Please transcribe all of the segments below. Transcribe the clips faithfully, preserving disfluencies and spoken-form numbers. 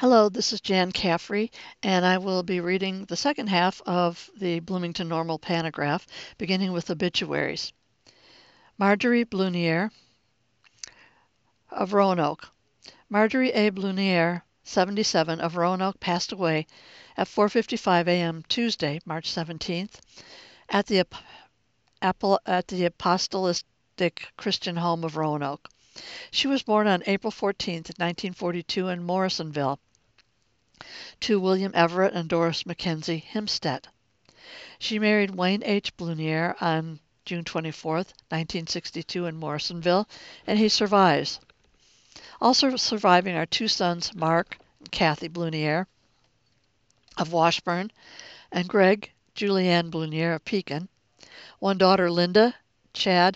Hello, this is Jan Caffrey, and I will be reading the second half of the Bloomington Normal Pantograph, beginning with obituaries. Marjorie Blunier of Roanoke. Marjorie A. Blunier, seventy-seven, of Roanoke, passed away at four fifty-five a m Tuesday, March seventeenth, at the, at the Apostolic Christian Home of Roanoke. She was born on April fourteenth, nineteen forty-two, in Morrisonville, to William Everett and Doris Mackenzie Himstead. She married Wayne H. Blunier on June twenty-fourth, nineteen sixty-two, in Morrisonville, and he survives. Also surviving are two sons, Mark and Kathy Blunier of Washburn, and Greg Julianne Blunier of Pekin. One daughter, Linda Chad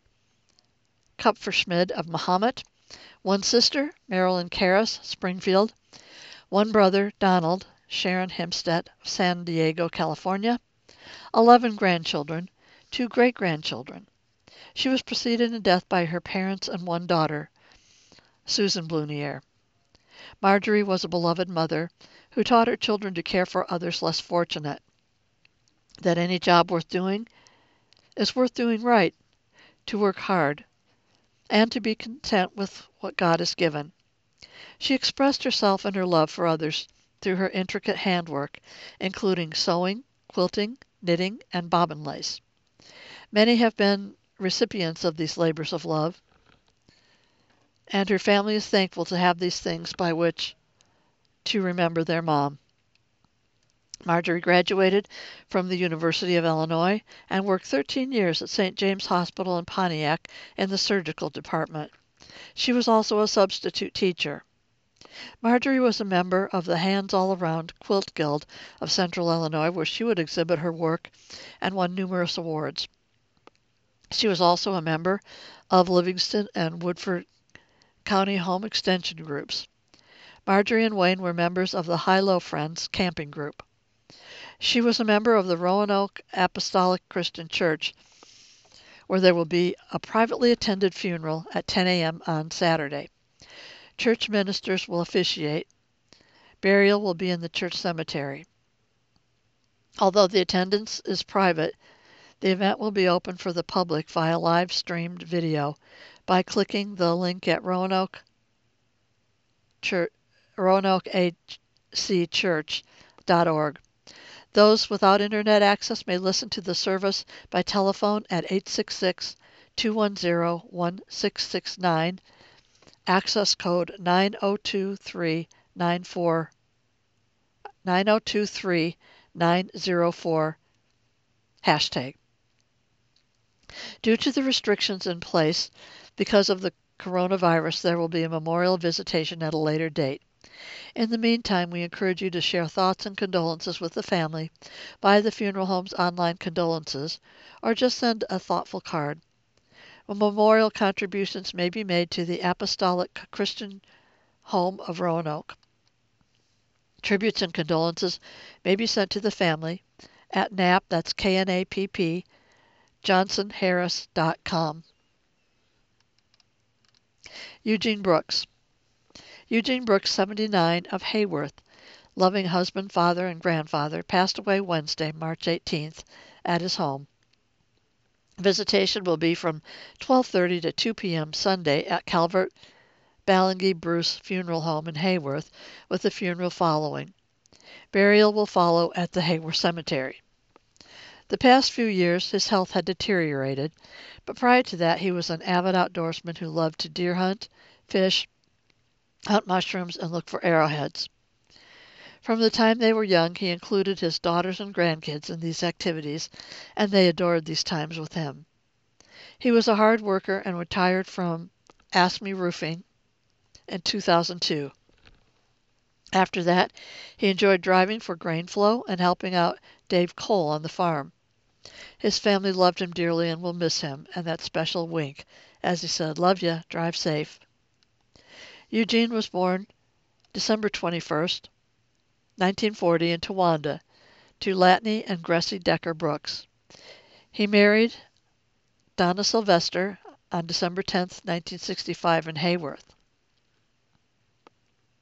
Kupferschmid of Mahomet. One sister, Marilyn Karras, Springfield. One brother, Donald Sharon Himstead of San Diego, California. Eleven grandchildren, two great-grandchildren. She was preceded in death by her parents and one daughter, Susan Blunier. Marjorie was a beloved mother who taught her children to care for others less fortunate, that any job worth doing is worth doing right, to work hard, and to be content with what God has given. She expressed herself and her love for others through her intricate handwork, including sewing, quilting, knitting, and bobbin lace. Many have been recipients of these labors of love, and her family is thankful to have these things by which to remember their mom. Marjorie graduated from the University of Illinois and worked thirteen years at Saint James Hospital in Pontiac in the surgical department. She was also a substitute teacher. Marjorie was a member of the Hands All Around Quilt Guild of Central Illinois, where she would exhibit her work and won numerous awards. She was also a member of Livingston and Woodford County Home Extension Groups. Marjorie and Wayne were members of the High-Low Friends camping group. She was a member of the Roanoke Apostolic Christian Church, where there will be a privately attended funeral at ten a m on Saturday. Church ministers will officiate. Burial will be in the church cemetery. Although the attendance is private, the event will be open for the public via live-streamed video by clicking the link at Roanoke Church, roanoke a c church dot org. Those without internet access may listen to the service by telephone at eight six six, two one zero, one six six nine, access code nine zero two three nine four nine zero two three nine zero four hashtag. Due to the restrictions in place because of the coronavirus, there will be a memorial visitation at a later date. In the meantime, we encourage you to share thoughts and condolences with the family by the funeral home's online condolences, or just send a thoughtful card. Memorial contributions may be made to the Apostolic Christian Home of Roanoke. Tributes and condolences may be sent to the family at N A P, that's K N A P P, johnson harris dot com. Eugene Brooks. Eugene Brooks, seventy-nine, of Hayworth, loving husband, father, and grandfather, passed away Wednesday, March eighteenth, at his home. Visitation will be from twelve thirty to two p m Sunday at Calvert Ballingy Bruce Funeral Home in Hayworth, with the funeral following. Burial will follow at the Hayworth Cemetery. The past few years his health had deteriorated, but prior to that he was an avid outdoorsman who loved to deer hunt, fish, hunt mushrooms, and look for arrowheads. From the time they were young, he included his daughters and grandkids in these activities, and they adored these times with him. He was a hard worker and retired from Asme Roofing in two thousand two. After that, he enjoyed driving for grain flow and helping out Dave Cole on the farm. His family loved him dearly and will miss him, and that special wink, as he said, "Love ya, drive safe." Eugene was born December twenty-first, nineteen forty, in Towanda, to Latney and Gressie Decker Brooks. He married Donna Sylvester on December tenth, nineteen sixty-five, in Hayworth.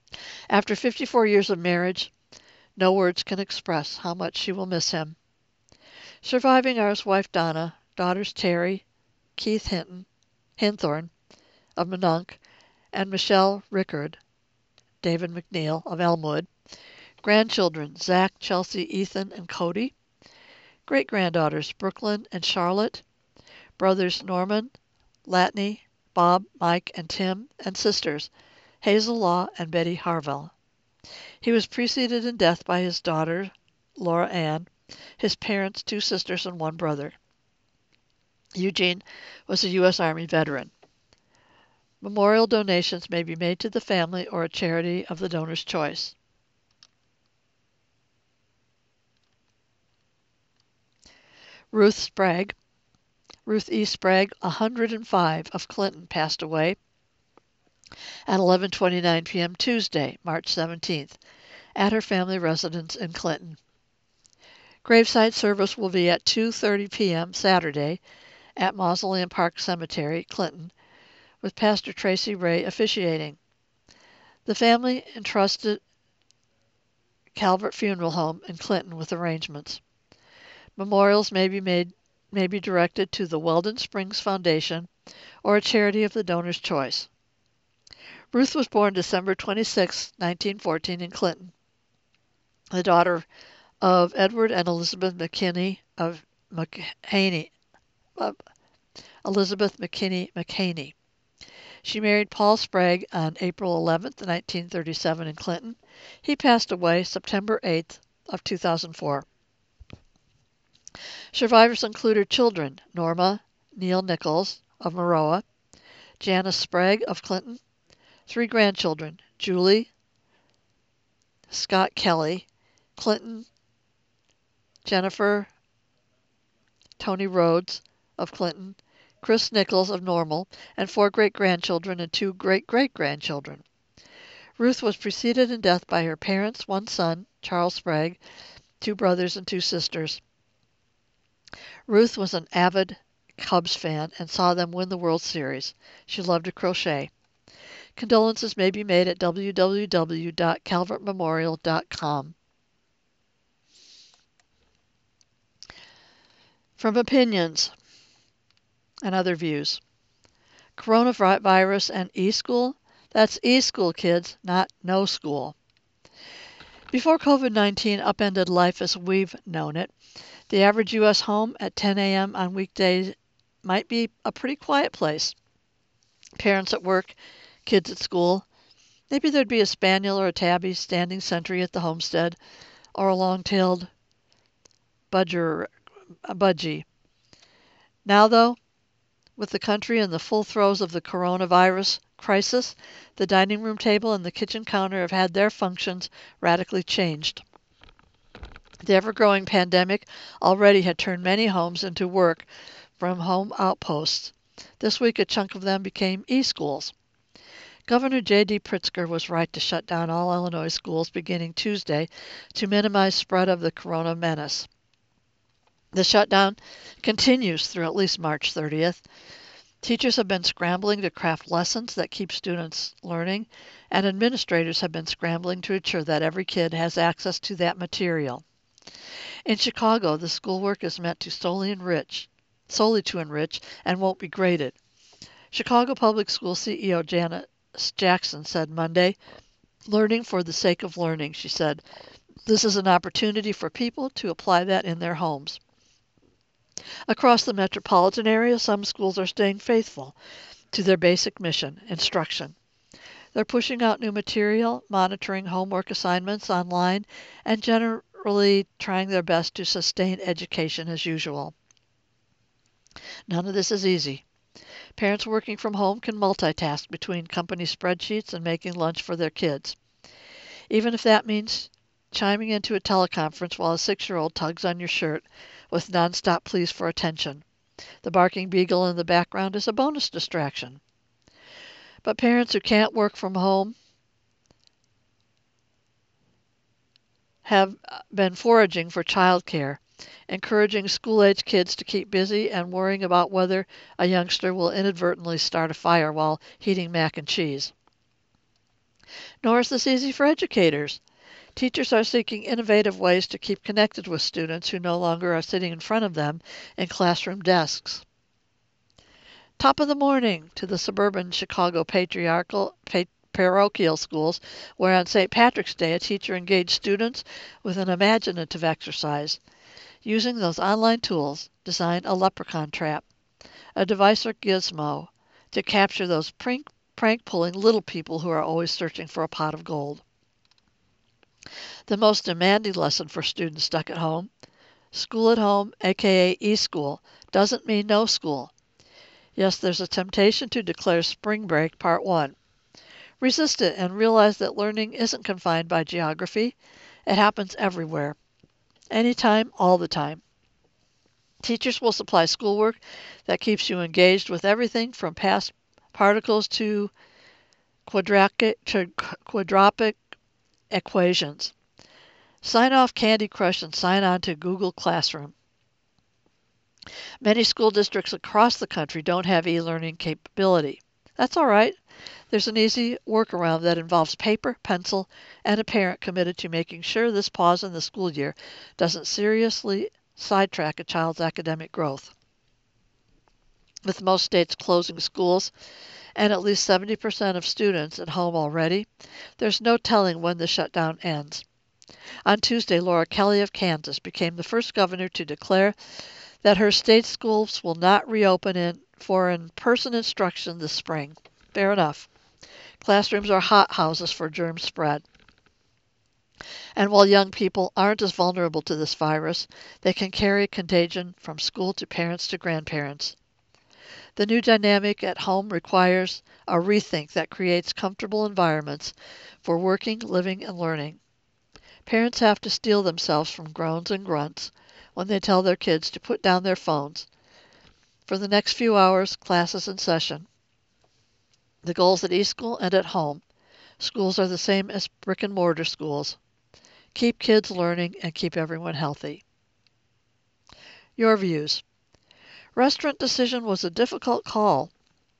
After fifty-four years of marriage, no words can express how much she will miss him. Surviving are his wife Donna, daughters Terry, Keith Hinton, Hinthorn of Monunk, and Michelle Rickard, David McNeil of Elmwood. Grandchildren Zach, Chelsea, Ethan, and Cody. Great-granddaughters Brooklyn and Charlotte. Brothers Norman, Latney, Bob, Mike, and Tim, and sisters Hazel Law and Betty Harvell. He was preceded in death by his daughter, Laura Ann, his parents, two sisters, and one brother. Eugene was a U S Army veteran. Memorial donations may be made to the family or a charity of the donor's choice. Ruth Sprague. Ruth E. Sprague, one hundred five, of Clinton, passed away at eleven twenty-nine p m Tuesday, March seventeenth, at her family residence in Clinton. Graveside service will be at two thirty p m Saturday at Mausoleum Park Cemetery, Clinton, with Pastor Tracy Ray officiating. The family entrusted Calvert Funeral Home in Clinton with arrangements. Memorials may be made may be directed to the Weldon Springs Foundation or a charity of the donor's choice. Ruth was born December twenty-sixth, nineteen fourteen, in Clinton, the daughter of Edward and Elizabeth McKinney of McHaney, uh, Elizabeth McKinney McHaney. She married Paul Sprague on April eleventh, nineteen thirty-seven, in Clinton. He passed away September eighth of two thousand four. Survivors include her children, Norma Neil Nichols of Maroa, Janice Sprague of Clinton, three grandchildren, Julie, Scott Kelly, Clinton, Jennifer, Tony Rhodes of Clinton, Chris Nichols of Normal, and four great-grandchildren and two great-great-grandchildren. Ruth was preceded in death by her parents, one son, Charles Sprague, two brothers, and two sisters. Ruth was an avid Cubs fan and saw them win the World Series. She loved to crochet. Condolences may be made at w w w dot calvert memorial dot com. From Opinions and Other Views. Coronavirus and e-school? That's e-school, kids, not no school. Before COVID nineteen upended life as we've known it, the average U S home at ten a m on weekdays might be a pretty quiet place. Parents at work, kids at school. Maybe there'd be a spaniel or a tabby standing sentry at the homestead, or a long-tailed budger, a budgie. Now, though, with the country in the full throes of the coronavirus crisis, the dining room table and the kitchen counter have had their functions radically changed. The ever-growing pandemic already had turned many homes into work from home outposts. This week, a chunk of them became e-schools. Governor J D Pritzker was right to shut down all Illinois schools beginning Tuesday to minimize spread of the corona menace. The shutdown continues through at least March thirtieth. Teachers have been scrambling to craft lessons that keep students learning, and administrators have been scrambling to ensure that every kid has access to that material. In Chicago, the schoolwork is meant to solely enrich, solely to enrich, and won't be graded. Chicago Public School C E O Janet Jackson said Monday, "Learning for the sake of learning," she said. "This is an opportunity for people to apply that in their homes." Across the metropolitan area, some schools are staying faithful to their basic mission, instruction. They're pushing out new material, monitoring homework assignments online, and generally trying their best to sustain education as usual. None of this is easy. Parents working from home can multitask between company spreadsheets and making lunch for their kids, even if that means chiming into a teleconference while a six-year-old tugs on your shirt with nonstop pleas for attention. The barking beagle in the background is a bonus distraction. But parents who can't work from home have been foraging for childcare, encouraging school-age kids to keep busy and worrying about whether a youngster will inadvertently start a fire while heating mac and cheese. Nor is this easy for educators. Teachers are seeking innovative ways to keep connected with students who no longer are sitting in front of them in classroom desks. Top of the morning to the suburban Chicago patriarchal pa- parochial schools, where on Saint Patrick's Day a teacher engaged students with an imaginative exercise. Using those online tools, design a leprechaun trap, a device or gizmo, to capture those prank, prank-pulling little people who are always searching for a pot of gold. The most demanding lesson for students stuck at home: school at home, aka e-school, doesn't mean no school. Yes, there's a temptation to declare spring break part one. Resist it and realize that learning isn't confined by geography. It happens everywhere, anytime, all the time. Teachers will supply schoolwork that keeps you engaged with everything from past particles to quadratic, to quadratic equations. Sign off Candy Crush and sign on to Google Classroom. Many school districts across the country don't have e-learning capability. That's all right. There's an easy workaround that involves paper, pencil, and a parent committed to making sure this pause in the school year doesn't seriously sidetrack a child's academic growth. With most states closing schools and at least seventy percent of students at home already, there's no telling when the shutdown ends. On Tuesday, Laura Kelly of Kansas became the first governor to declare that her state schools will not reopen in, for in-person instruction this spring. Fair enough. Classrooms are hothouses for germ spread. And while young people aren't as vulnerable to this virus, they can carry contagion from school to parents to grandparents. The new dynamic at home requires a rethink that creates comfortable environments for working, living, and learning. Parents have to steel themselves from groans and grunts when they tell their kids to put down their phones. For the next few hours, class is in session. The goals at eSchool and at home. Schools are the same as brick and mortar schools. Keep kids learning and keep everyone healthy. Your views. Restaurant decision was a difficult call.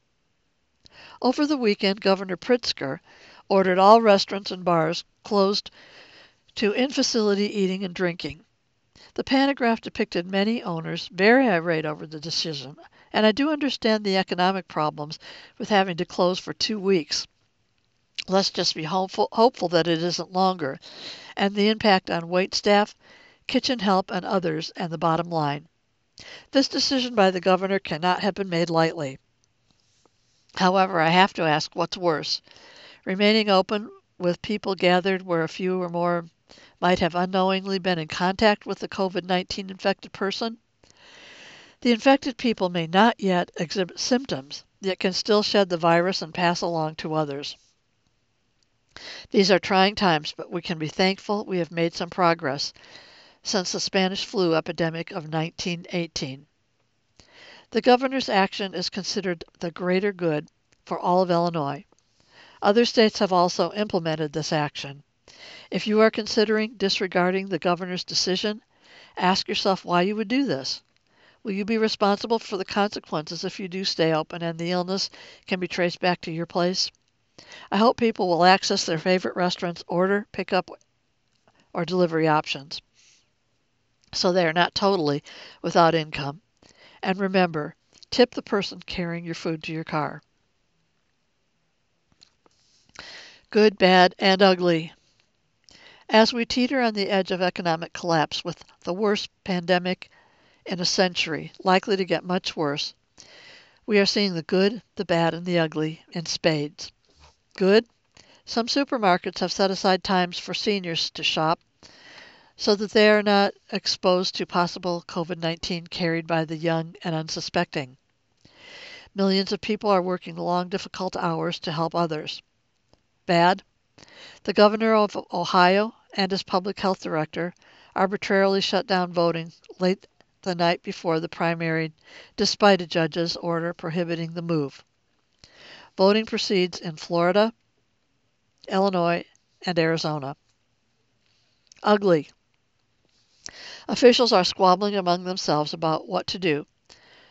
Over the weekend, Governor Pritzker ordered all restaurants and bars closed to in-facility eating and drinking. The pantograph depicted many owners very irate over the decision, and I do understand the economic problems with having to close for two weeks. Let's just be hopeful, hopeful that it isn't longer, and the impact on waitstaff, kitchen help, and others, and the bottom line. This decision by the governor cannot have been made lightly. However, I have to ask, what's worse? Remaining open with people gathered where a few or more might have unknowingly been in contact with the COVID nineteen infected person? The infected people may not yet exhibit symptoms, yet can still shed the virus and pass along to others. These are trying times, but we can be thankful we have made some progress since the Spanish flu epidemic of nineteen eighteen. The governor's action is considered the greater good for all of Illinois. Other states have also implemented this action. If you are considering disregarding the governor's decision, ask yourself why you would do this. Will you be responsible for the consequences if you do stay open and the illness can be traced back to your place? I hope people will access their favorite restaurants' order, pickup, or delivery options, so they are not totally without income. And remember, tip the person carrying your food to your car. Good, bad, and ugly. As we teeter on the edge of economic collapse with the worst pandemic in a century, likely to get much worse, we are seeing the good, the bad, and the ugly in spades. Good. Some supermarkets have set aside times for seniors to shop so that they are not exposed to possible COVID nineteen carried by the young and unsuspecting. Millions of people are working long, difficult hours to help others. Bad. The governor of Ohio and his public health director arbitrarily shut down voting late the night before the primary, despite a judge's order prohibiting the move. Voting proceeds in Florida, Illinois, and Arizona. Ugly. Officials are squabbling among themselves about what to do.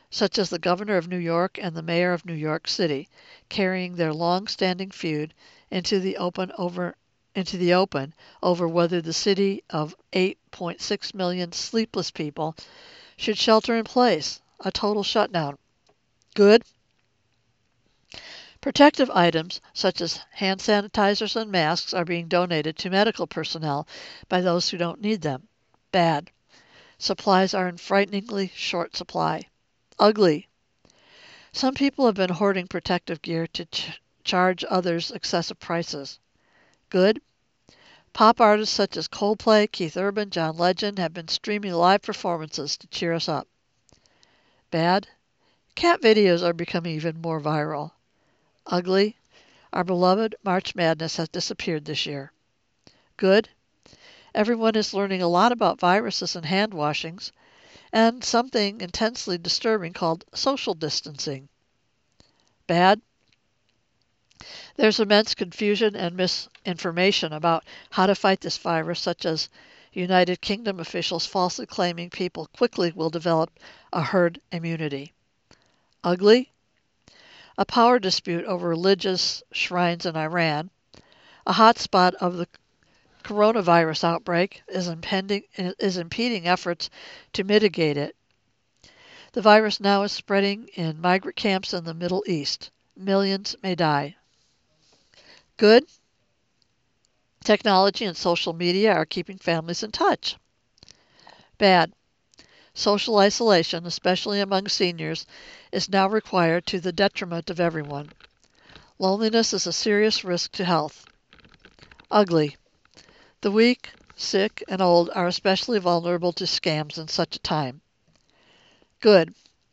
such as the governor of New York and the mayor of New York City, carrying their long-standing feud into the open over into the open over whether the city of eight point six million sleepless people should shelter in place, a total shutdown. Good. Protective items such as hand sanitizers and masks are being donated to medical personnel by those who don't need them. Bad. Supplies are in frighteningly short supply. Ugly. Some people have been hoarding protective gear to ch- charge others excessive prices. Good. Pop artists such as Coldplay, Keith Urban, John Legend have been streaming live performances to cheer us up. Bad. Cat videos are becoming even more viral. Ugly. Our beloved March Madness has disappeared this year. Good. Everyone is learning a lot about viruses and hand washings, and something intensely disturbing called social distancing. Bad. There's immense confusion and misinformation about how to fight this virus, such as United Kingdom officials falsely claiming people quickly will develop a herd immunity. Ugly. A power dispute over religious shrines in Iran, a hotspot of the coronavirus outbreak, is impending is impeding efforts to mitigate it. The virus now is spreading in migrant camps in the Middle East. Millions may die. Good. Technology and social media are keeping families in touch. Bad. Social isolation, especially among seniors, is now required to the detriment of everyone. Loneliness is a serious risk to health. Ugly. The weak, sick, and old are especially vulnerable to scams in such a time. Good.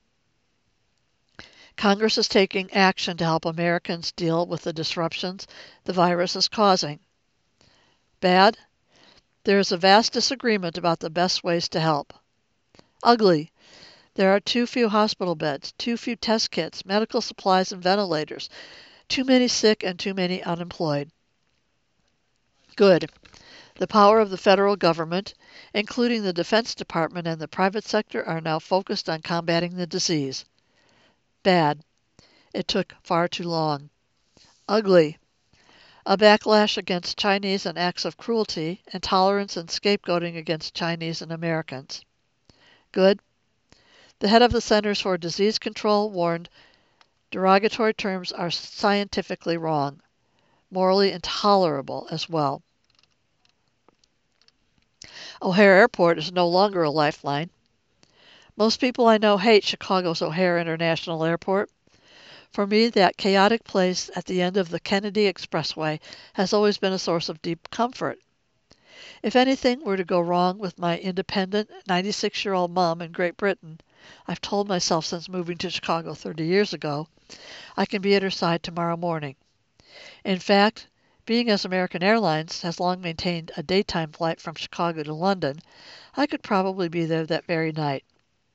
Congress is taking action to help Americans deal with the disruptions the virus is causing. Bad. There is a vast disagreement about the best ways to help. Ugly. There are too few hospital beds, too few test kits, medical supplies, and ventilators, too many sick and too many unemployed. Good. The power of the federal government, including the Defense Department and the private sector, are now focused on combating the disease. Bad. It took far too long. Ugly. A backlash against Chinese and acts of cruelty, intolerance, and scapegoating against Chinese and Americans. Good. The head of the Centers for Disease Control warned derogatory terms are scientifically wrong, morally intolerable as well. O'Hare Airport is no longer a lifeline. Most people I know hate Chicago's O'Hare International Airport. For me, that chaotic place at the end of the Kennedy Expressway has always been a source of deep comfort. If anything were to go wrong with my independent ninety-six-year-old mom in Great Britain, I've told myself since moving to Chicago thirty years ago, I can be at her side tomorrow morning. In fact, being as American Airlines has long maintained a daytime flight from Chicago to London, I could probably be there that very night.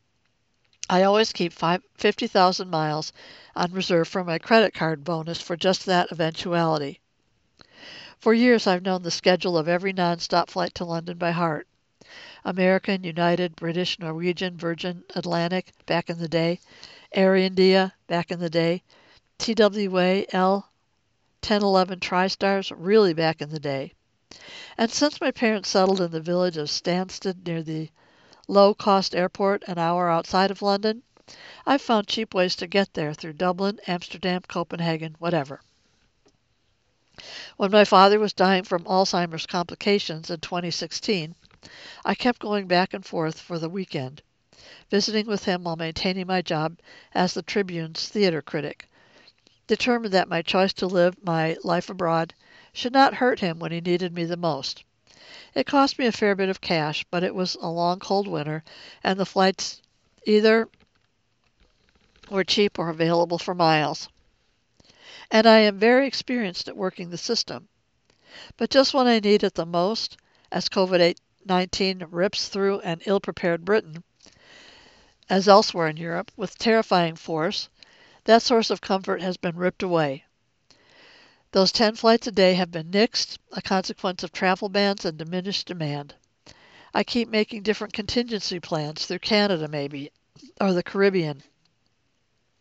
I always keep fifty thousand miles on reserve for my credit card bonus for just that eventuality. For years I've known the schedule of every non-stop flight to London by heart. American, United, British, Norwegian, Virgin, Atlantic, back in the day, Air India, back in the day, T W A, L, ten eleven TriStars, really back in the day. And since my parents settled in the village of Stansted near the low-cost airport an hour outside of London, I've found cheap ways to get there through Dublin, Amsterdam, Copenhagen, whatever. When my father was dying from Alzheimer's complications in twenty sixteen, I kept going back and forth for the weekend, visiting with him while maintaining my job as the Tribune's theater critic, determined that my choice to live my life abroad should not hurt him when he needed me the most. It cost me a fair bit of cash, but it was a long, cold winter, and the flights either were cheap or available for miles. And I am very experienced at working the system. But just when I need it the most, as COVID nineteen rips through an ill-prepared Britain, as elsewhere in Europe, with terrifying force, that source of comfort has been ripped away. Those ten flights a day have been nixed, a consequence of travel bans and diminished demand. I keep making different contingency plans through Canada maybe, or the Caribbean.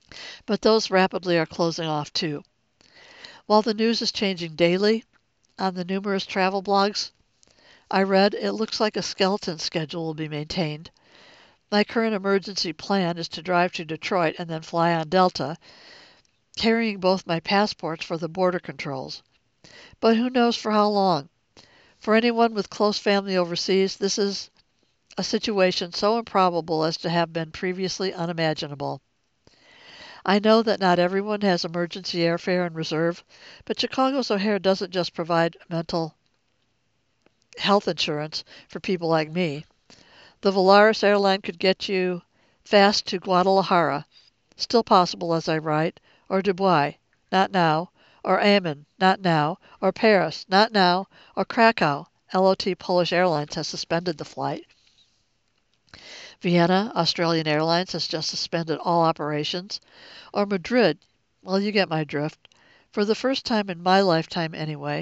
but those rapidly are closing off too. While the news is changing daily on the numerous travel blogs I read, it looks like a skeleton schedule will be maintained. My current emergency plan is to drive to Detroit and then fly on Delta, carrying both my passports for the border controls. But who knows for how long? For anyone with close family overseas, this is a situation so improbable as to have been previously unimaginable. I know that not everyone has emergency airfare in reserve, but Chicago's O'Hare doesn't just provide mental health insurance for people like me. The Volaris airline could get you fast to Guadalajara, still possible as I write, or Dubai, not now, or Amman, not now, or Paris, not now, or Krakow. L O T Polish Airlines has suspended the flight. Vienna, Australian Airlines has just suspended all operations. Or Madrid, well, you get my drift. For the first time in my lifetime anyway,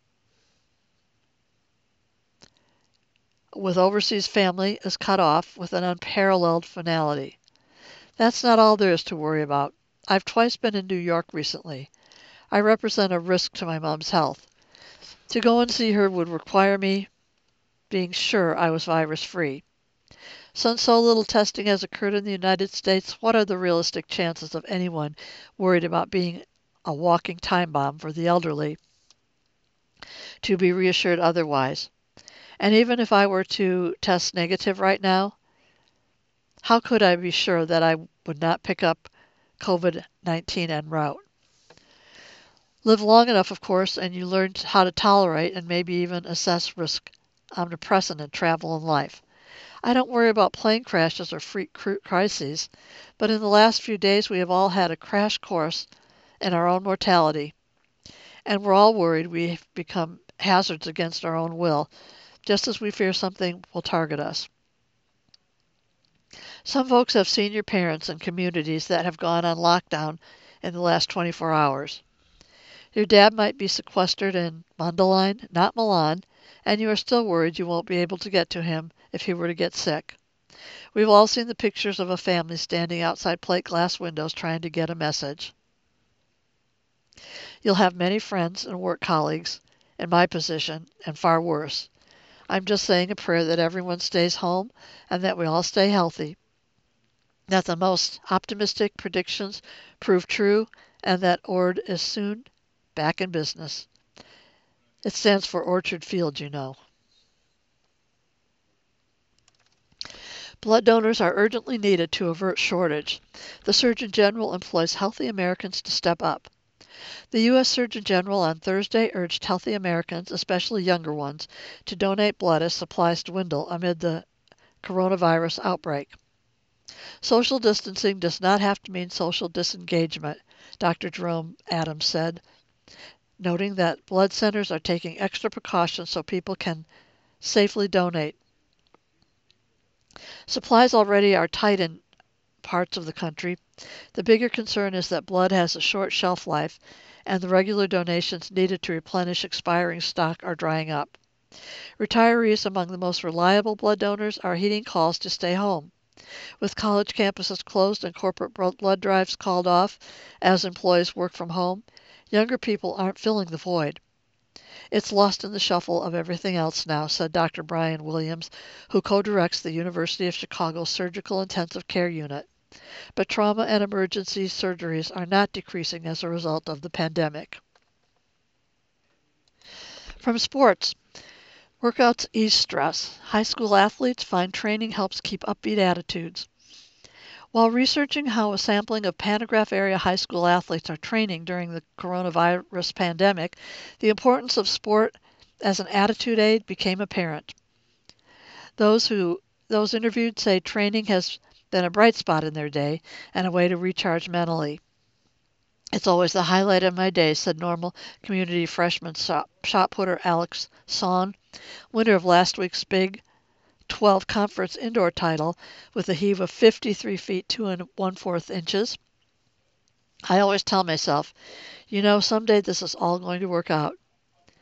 with overseas family is cut off with an unparalleled finality. That's not all there is to worry about. I've twice been in New York recently. I represent a risk to my mom's health. To go and see her would require me being sure I was virus-free. Since so little testing has occurred in the United States, what are the realistic chances of anyone worried about being a walking time bomb for the elderly to be reassured otherwise? And even if I were to test negative right now, how could I be sure that I would not pick up COVID nineteen en route? Live long enough, of course, and you learn how to tolerate and maybe even assess risk omnipresent in travel and life. I don't worry about plane crashes or freak crises, but in the last few days we have all had a crash course in our own mortality, and we're all worried we've become hazards against our own will, just as we fear something will target us. Some folks have senior parents in communities that have gone on lockdown in the last twenty-four hours. Your dad might be sequestered in Mundelein, not Milan, and you are still worried you won't be able to get to him if he were to get sick. We've all seen the pictures of a family standing outside plate glass windows trying to get a message. You'll have many friends and work colleagues in my position, and far worse. I'm just saying a prayer that everyone stays home and that we all stay healthy, that the most optimistic predictions prove true, and that O R D is soon back in business. It stands for Orchard Field, you know. Blood donors are urgently needed to avert shortage. The Surgeon General employs healthy Americans to step up. The U S Surgeon General on Thursday urged healthy Americans, especially younger ones, to donate blood as supplies dwindle amid the coronavirus outbreak. Social distancing does not have to mean social disengagement, Doctor Jerome Adams said, noting that blood centers are taking extra precautions so people can safely donate. Supplies already are tight in parts of the country. The bigger concern is that blood has a short shelf life, and the regular donations needed to replenish expiring stock are drying up. Retirees among the most reliable blood donors are heeding calls to stay home. With college campuses closed and corporate blood drives called off as employees work from home, younger people aren't filling the void. It's lost in the shuffle of everything else now, said Doctor Brian Williams, who co-directs the University of Chicago Surgical Intensive Care Unit. But trauma and emergency surgeries are not decreasing as a result of the pandemic. From sports, workouts ease stress. High school athletes find training helps keep upbeat attitudes. While researching how a sampling of Pantograph area high school athletes are training during the coronavirus pandemic, the importance of sport as an attitude aid became apparent. Those who those interviewed say training has been a bright spot in their day and a way to recharge mentally. It's always the highlight of my day, said Normal Community freshman shot, shot putter Alex Son, winner of last week's Big twelve conference indoor title with a heave of fifty-three feet two and one-fourth inches. I always tell myself, you know, someday this is all going to work out.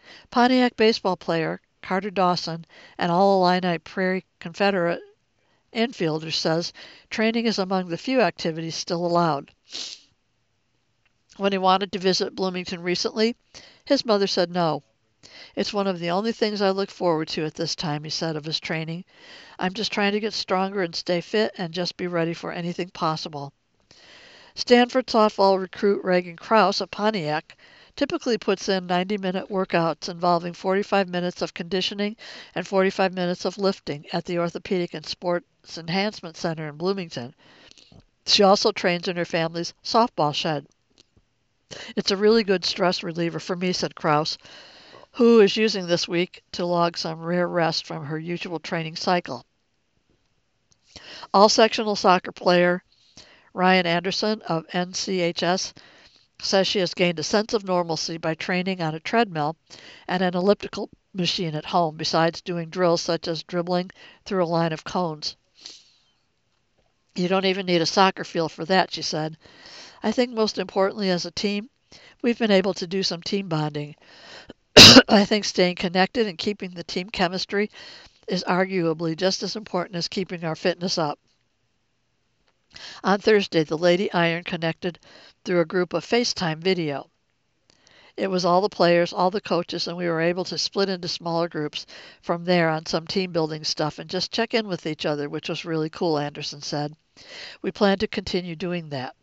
Pontiac baseball player Carter Dawson, an All-Illini Prairie Confederate infielder, says training is among the few activities still allowed. When he wanted to visit Bloomington recently, his mother said no. It's one of the only things I look forward to at this time, he said of his training. I'm just trying to get stronger and stay fit and just be ready for anything possible. Stanford softball recruit Reagan Krause of Pontiac typically puts in ninety-minute workouts involving forty-five minutes of conditioning and forty-five minutes of lifting at the Orthopedic and Sports Enhancement Center in Bloomington. She also trains in her family's softball shed. It's a really good stress reliever for me, said Krause, who is using this week to log some rare rest from her usual training cycle. All-sectional soccer player Ryan Anderson of N C H S says she has gained a sense of normalcy by training on a treadmill and an elliptical machine at home, besides doing drills such as dribbling through a line of cones. You don't even need a soccer field for that, she said. I think most importantly as a team, we've been able to do some team bonding. I think staying connected and keeping the team chemistry is arguably just as important as keeping our fitness up. On Thursday, the Lady Iron connected through a group of FaceTime video. It was all the players, all the coaches, and we were able to split into smaller groups from there on some team building stuff and just check in with each other, which was really cool, Anderson said. We plan to continue doing that.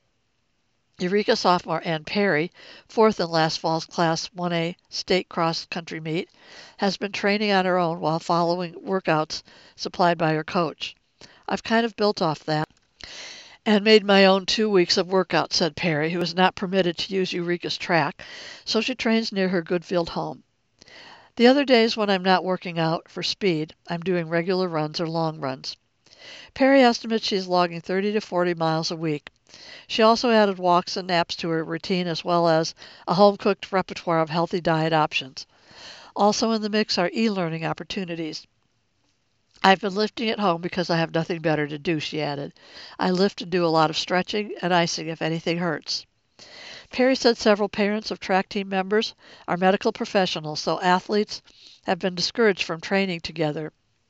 Eureka sophomore Ann Perry, fourth in last fall's Class one A state cross-country meet, has been training on her own while following workouts supplied by her coach. I've kind of built off that and made my own two weeks of workout, said Perry, who is not permitted to use Eureka's track, so she trains near her Goodfield home. The other days when I'm not working out for speed, I'm doing regular runs or long runs. Perry estimates she is logging thirty to forty miles a week. She also added walks and naps to her routine as well as a home-cooked repertoire of healthy diet options. Also in the mix are e-learning opportunities. I've been lifting at home because I have nothing better to do, she added. I lift and do a lot of stretching and icing if anything hurts. Perry said several parents of track team members are medical professionals, so athletes have been discouraged from training together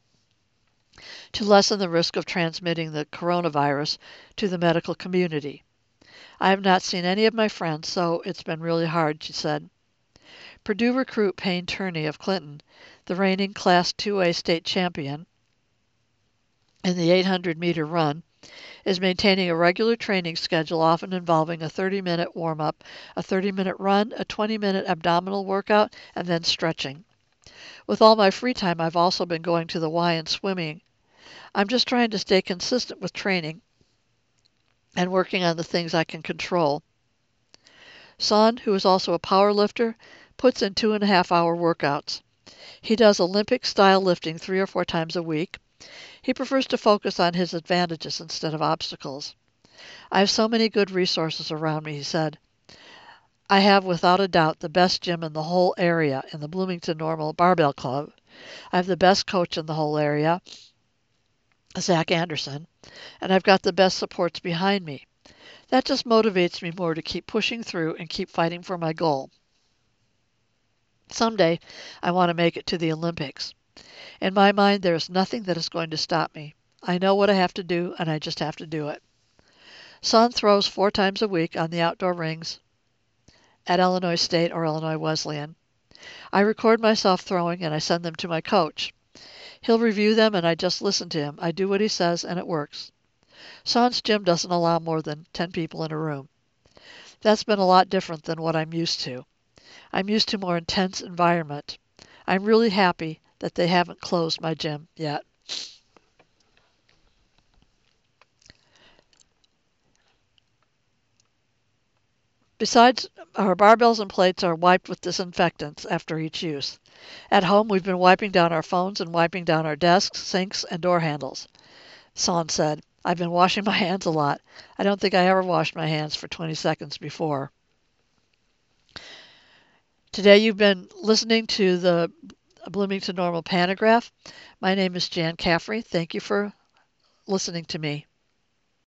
to lessen the risk of transmitting the coronavirus to the medical community. I have not seen any of my friends, so it's been really hard, she said. Purdue recruit Payne Turney of Clinton, the reigning Class two A state champion in the eight hundred meter run, is maintaining a regular training schedule often involving a thirty minute warm-up, a thirty minute run, a twenty minute abdominal workout, and then stretching. With all my free time, I've also been going to the Y and swimming. I'm just trying to stay consistent with training and working on the things I can control. Son, who is also a power lifter, puts in two and a half hour workouts. He does Olympic-style lifting three or four times a week. He prefers to focus on his advantages instead of obstacles. I have so many good resources around me, he said. I have, without a doubt, the best gym in the whole area in the Bloomington Normal Barbell Club. I have the best coach in the whole area, Zach Anderson, and I've got the best supports behind me. That just motivates me more to keep pushing through and keep fighting for my goal. Someday, I want to make it to the Olympics. In my mind, there is nothing that is going to stop me. I know what I have to do, and I just have to do it. Son throws four times a week on the outdoor rings at Illinois State or Illinois Wesleyan. I record myself throwing, and I send them to my coach. He'll review them, and I just listen to him. I do what he says, and it works. Son's gym doesn't allow more than ten people in a room. That's been a lot different than what I'm used to. I'm used to more intense environment. I'm really happy that they haven't closed my gym yet. Besides, our barbells and plates are wiped with disinfectants after each use. At home, we've been wiping down our phones and wiping down our desks, sinks, and door handles. Son said, I've been washing my hands a lot. I don't think I ever washed my hands for twenty seconds before. Today you've been listening to the Bloomington Normal Pantograph. My name is Jan Caffrey. Thank you for listening to me.